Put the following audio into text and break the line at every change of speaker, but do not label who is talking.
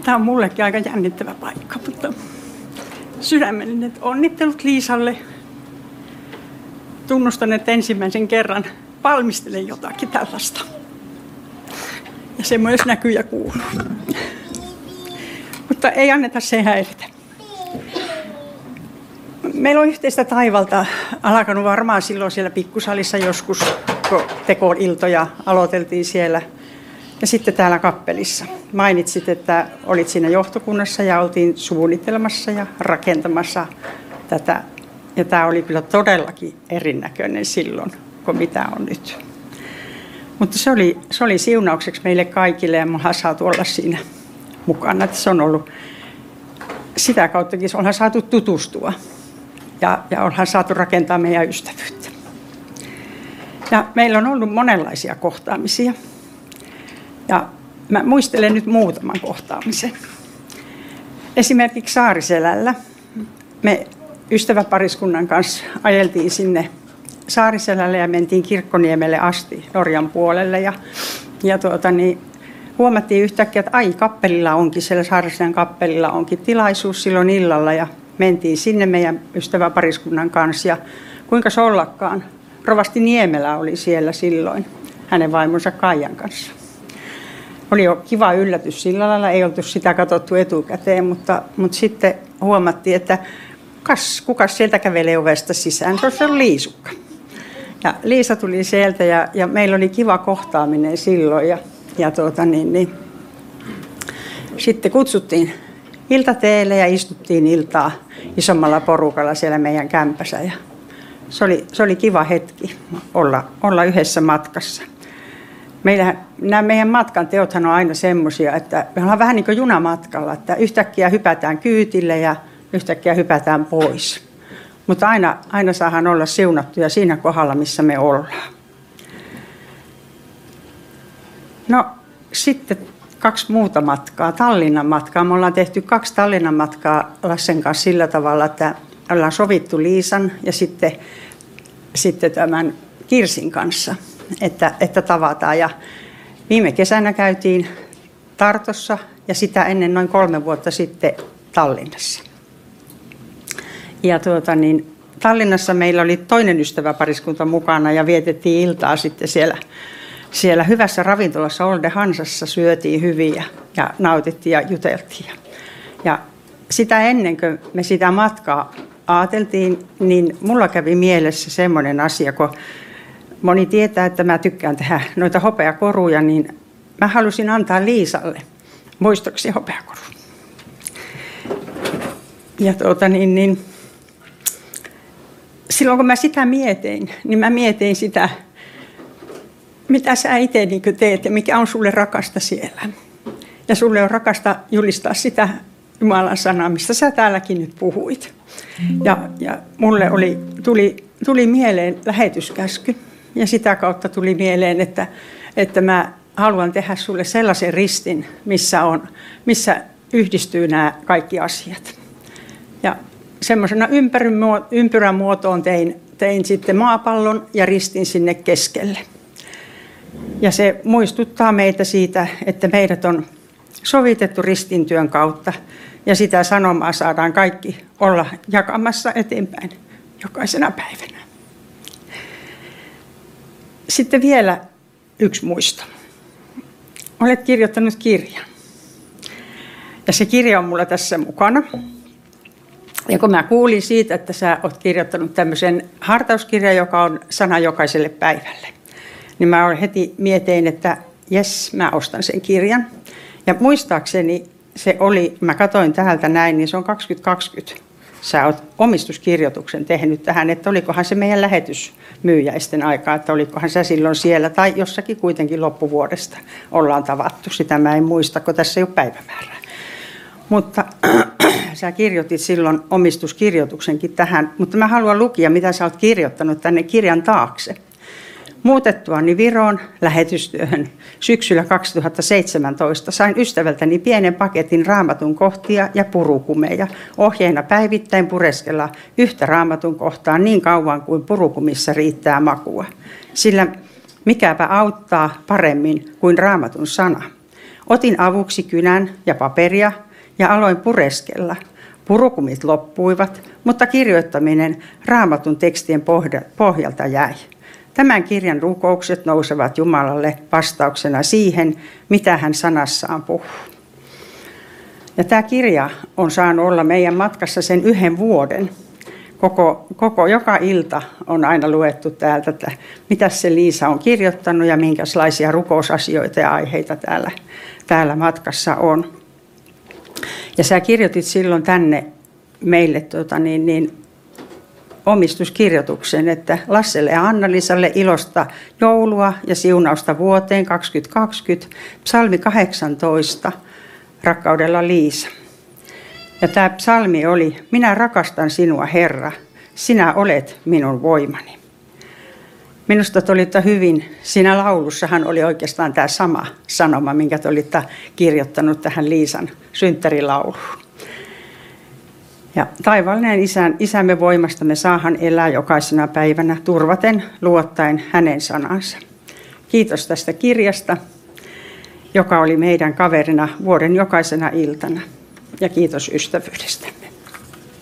Tämä on mullekin aika jännittävä paikka, mutta sydämelliset onnittelut Liisalle. Tunnustan, että ensimmäisen kerran valmistelen jotakin tällaista. Ja se myös näkyy ja kuuluu. Mutta ei anneta sen häiritä. Meillä on yhteistä taivalta alkanut varmaan silloin siellä pikkusalissa joskus, kun tekoiltoja aloiteltiin siellä. Ja sitten täällä kappelissa. Mainitsit, että olit siinä johtokunnassa ja oltiin suunnitelmassa ja rakentamassa tätä. Ja tämä oli kyllä todellakin erinäköinen silloin, kuin mitä on nyt. Mutta se oli siunaukseksi meille kaikille ja me ollaan saatu olla siinä mukana. Että se on ollut sitä kauttakin, ollaan saatu tutustua ja ollaan saatu rakentaa meidän ystävyyttä. Ja meillä on ollut monenlaisia kohtaamisia. Ja mä muistelen nyt muutaman kohtaamisen. Esimerkiksi Saariselällä me ystäväpariskunnan kanssa ajeltiin sinne Saariselälle ja mentiin Kirkkoniemelle asti Norjan puolelle. Ja huomattiin yhtäkkiä, että kappelilla onkin, siellä Saariselän kappelilla onkin tilaisuus silloin illalla. Ja mentiin sinne meidän ystäväpariskunnan kanssa ja kuinka ollakaan. Rovasti Niemelä oli siellä silloin hänen vaimonsa Kaijan kanssa. Oli jo kiva yllätys sillä lailla, ei oltu sitä katsottu etukäteen, mutta sitten huomattiin, että kukas sieltä kävelee ovesta sisään, se on Liisukka. Ja Liisa tuli sieltä ja meillä oli kiva kohtaaminen silloin ja sitten kutsuttiin iltateelle ja istuttiin iltaa isommalla porukalla siellä meidän kämpässä ja se oli kiva hetki olla yhdessä matkassa. Nämä meidän matkan teothan on aina semmoisia, että me ollaan vähän niin kuin junamatkalla, että yhtäkkiä hypätään kyytille ja yhtäkkiä hypätään pois. Mutta aina saadaan olla siunattuja siinä kohdalla, missä me ollaan. No sitten 2 muuta matkaa, Tallinnan matkaa. Me ollaan tehty 2 Tallinnan matkaa Lassen kanssa sillä tavalla, että ollaan sovittu Liisan ja sitten tämän Kirsin kanssa. Että tavataan. Ja viime kesänä käytiin Tartossa ja sitä ennen noin 3 vuotta sitten Tallinnassa. Ja Tallinnassa meillä oli toinen ystäväpariskunta mukana ja vietettiin iltaa sitten siellä hyvässä ravintolassa Olde Hansassa, syötiin hyvin ja nautittiin ja juteltiin. Ja sitä ennen kuin me sitä matkaa ajateltiin, niin mulla kävi mielessä semmoinen asia, kun moni tietää, että mä tykkään tehdä noita hopeakoruja, niin mä halusin antaa Liisalle muistoksi hopeakorun. Ja silloin kun mä sitä mietin, niin mä mietin sitä, mitä sä itse niin teet ja mikä on sulle rakasta siellä. Ja sulle on rakasta julistaa sitä Jumalan sanaa, mistä sä täälläkin nyt puhuit. Ja mulle tuli mieleen lähetyskäsky. Ja sitä kautta tuli mieleen, että mä haluan tehdä sulle sellaisen ristin, missä yhdistyy nämä kaikki asiat. Ja semmoisena ympyrän muotoon tein sitten maapallon ja ristin sinne keskelle. Ja se muistuttaa meitä siitä, että meidät on sovitettu ristintyön kautta. Ja sitä sanomaa saadaan kaikki olla jakamassa eteenpäin jokaisena päivänä. Sitten vielä yksi muisto. Olet kirjoittanut kirjan. Ja se kirja on mulla tässä mukana. Ja kun mä kuulin siitä, että sä oot kirjoittanut tämmöisen hartauskirjan, joka on sana jokaiselle päivälle, niin mä heti mietin, että jes, mä ostan sen kirjan. Ja muistaakseni se oli, mä katsoin täältä näin, niin se on 2020. Sä oot omistuskirjoituksen tehnyt tähän, että olikohan se meidän lähetysmyyjäisten aikaa, että olikohan sä silloin siellä tai jossakin kuitenkin loppuvuodesta ollaan tavattu. Sitä mä en muista, kun tässä ei ole päivämäärää. Mutta sä kirjoitit silloin omistuskirjoituksenkin tähän, mutta mä haluan lukea, mitä sä oot kirjoittanut tänne kirjan taakse. Muutettuani Viroon lähetystyöhön syksyllä 2017 sain ystävältäni pienen paketin raamatun kohtia ja purukumeja. Ohjeena päivittäin pureskella yhtä raamatun kohtaa niin kauan kuin purukumissa riittää makua. Sillä mikäpä auttaa paremmin kuin raamatun sana. Otin avuksi kynän ja paperia ja aloin pureskella. Purukumit loppuivat, mutta kirjoittaminen Raamatun tekstien pohjalta jäi. Tämän kirjan rukoukset nousevat Jumalalle vastauksena siihen, mitä hän sanassaan puhuu. Ja tämä kirja on saanut olla meidän matkassa sen 1 vuoden. Joka ilta on aina luettu täältä, että mitä se Liisa on kirjoittanut ja minkälaisia rukousasioita ja aiheita täällä matkassa on. Ja sä kirjoitit silloin tänne meille omistuskirjoituksen, että Lasselle ja Anna-Liisalle ilosta joulua ja siunausta vuoteen 2020, psalmi 18, rakkaudella Liisa. Ja tämä psalmi oli, minä rakastan sinua Herra, sinä olet minun voimani. Minusta te olitte hyvin, siinä laulussahan oli oikeastaan tämä sama sanoma, minkä te olitte kirjoittanut tähän Liisan synttärilauluun. Ja taivaallinen isämme voimasta me saahan elää jokaisena päivänä turvaten, luottaen hänen sanansa. Kiitos tästä kirjasta, joka oli meidän kaverina vuoden jokaisena iltana. Ja kiitos ystävyydestä.